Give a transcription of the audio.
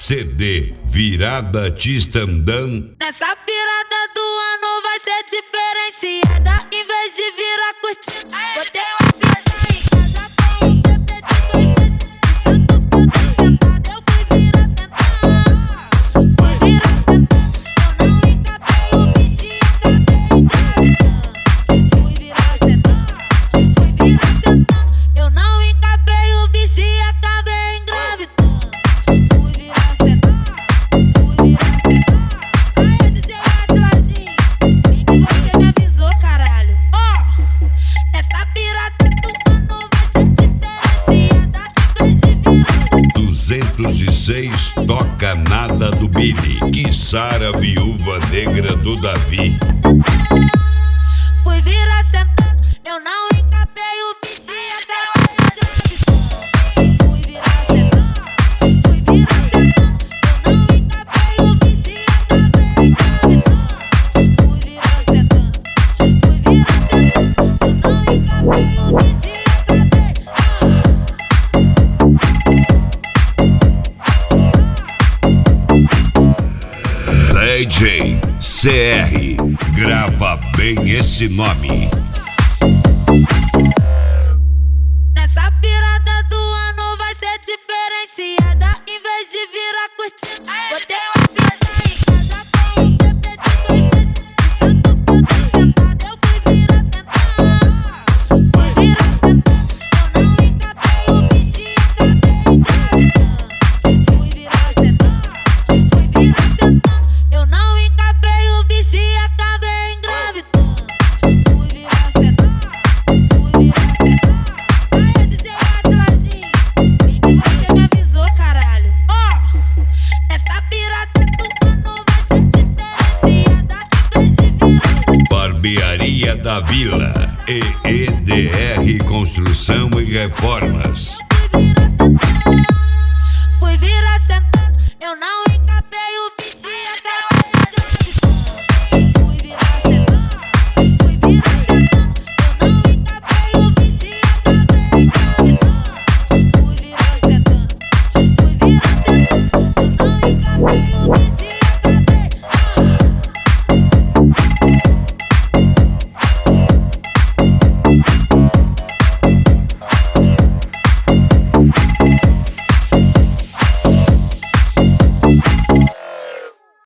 CD Virada Tistandã. Nessa virada do ano vai ser diferenciada. Em vez de virar curtindo, vou ter uma festa em casa com um bebê de 2 metros. Sentada, eu fui virar sentando. Fui virar sentando. Eu não encapei o bicho e acabei engravidando. Fui virar sentando. Fui virar sentando. Eu não encapei o bicho e acabei engravidando. Fui virar sentando. Fui virar sentando. Aí, DJ Atlazinho, bem que você me avisou, caralho. Ó, nessa pirata do ano vai ser diferenciada. Em vez de virar 206 Toca Nada do Billy, Kissara, Viúva Negra do Davi. fui virar sentando, eu não encapei o bicho e acabei engravidando. Fui virar sentando, fui virar sentando. Eu não encapei o bicho e acabei engravidando. Fui virar sentando, fui virar sentando. Eu não encapei o bicho e acabei. DJ CR, grava bem esse nome. Nessa pirada do ano vai ser diferenciada. Em vez de virar curtindo, vou ter uma festa em casa com um bebê de 2 metros. Sentada, eu fui virar sentando. Fui virar sentando. Eu não encapei o bicho e acabei engravidando. Fui virar sentando. Fui virar sentando. Eu não encapei o bicho e acabei engravidando. Fui virar sentando. Fui virar sentando. Aí, DJ Atlazinho, bem que você me avisou, caralho. Ó, nessa pirata do ano vai ser diferenciada. Em vez de virar Barbearia da Vila, EEDR Construção e Reformas.